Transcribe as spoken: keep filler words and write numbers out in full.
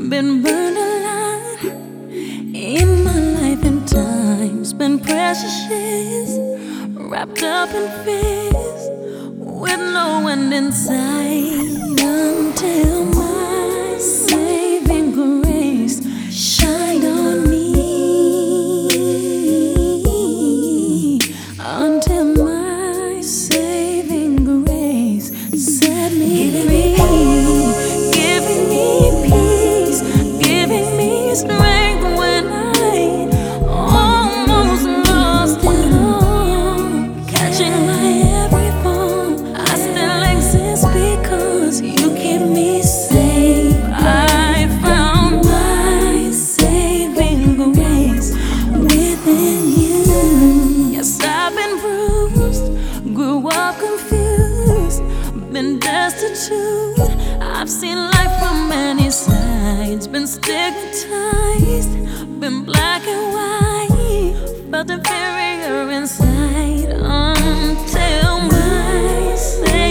Been burned alive in my life and times. Been precious years wrapped up in fears with no end in sight. Until my saving grace shined on me. Until my saving grace set me free. Giving me peace, giving me strength when I almost lost it all. Catching my every fall, I still exist because you keep me safe. I found my saving grace within you. Yes, I've been bruised, grew up confused, been destitute. I've seen life from many sides, been stigmatized, been black and white, felt inferior inside. Until my